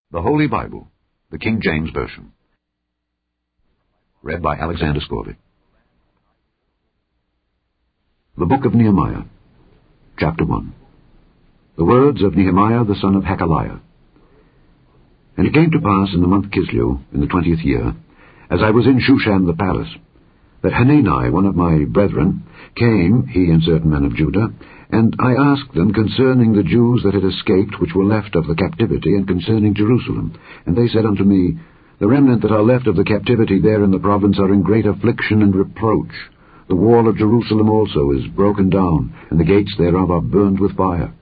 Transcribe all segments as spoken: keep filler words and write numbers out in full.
The Holy Bible, the King James Version. Read by Alexander Scorby. The Book of Nehemiah, Chapter one. The words of Nehemiah the son of Hakaliah. And it came to pass in the month Kislew, in the twentieth year, as I was in Shushan the palace, that Hanani, one of my brethren, came, he and certain men of Judah, and I asked them concerning the Jews that had escaped, which were left of the captivity, and concerning Jerusalem. And they said unto me, The remnant that are left of the captivity there in the province are in great affliction and reproach. The wall of Jerusalem also is broken down, and the gates thereof are burned with fire.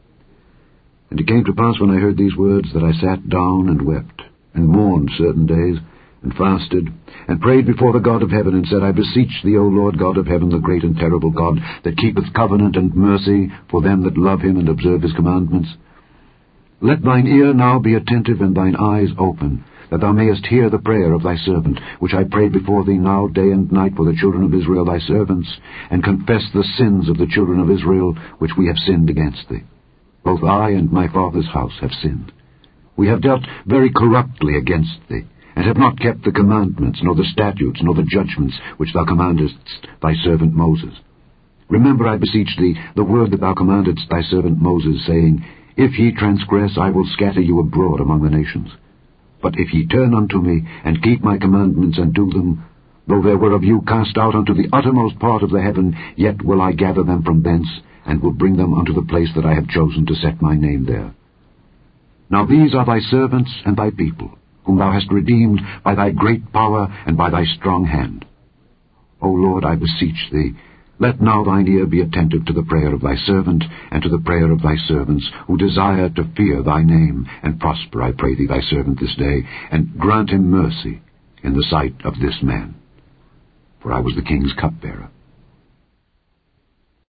And it came to pass when I heard these words, that I sat down and wept, and mourned certain days, and fasted, and prayed before the God of heaven, and said, I beseech thee, O Lord God of heaven, the great and terrible God, that keepeth covenant and mercy for them that love him and observe his commandments. Let thine ear now be attentive, and thine eyes open, that thou mayest hear the prayer of thy servant, which I prayed before thee now day and night for the children of Israel thy servants, and confess the sins of the children of Israel, which we have sinned against thee. Both I and my father's house have sinned. We have dealt very corruptly against thee, and have not kept the commandments, nor the statutes, nor the judgments, which thou commandest thy servant Moses. Remember, I beseech thee, the word that thou commandedst thy servant Moses, saying, If ye transgress, I will scatter you abroad among the nations. But if ye turn unto me, and keep my commandments, and do them, though there were of you cast out unto the uttermost part of the heaven, yet will I gather them from thence, and will bring them unto the place that I have chosen to set my name there. Now these are thy servants and thy people, whom thou hast redeemed by thy great power and by thy strong hand. O Lord, I beseech thee, let now thine ear be attentive to the prayer of thy servant, and to the prayer of thy servants, who desire to fear thy name, and prosper, I pray thee, thy servant this day, and grant him mercy in the sight of this man. For I was the king's cupbearer.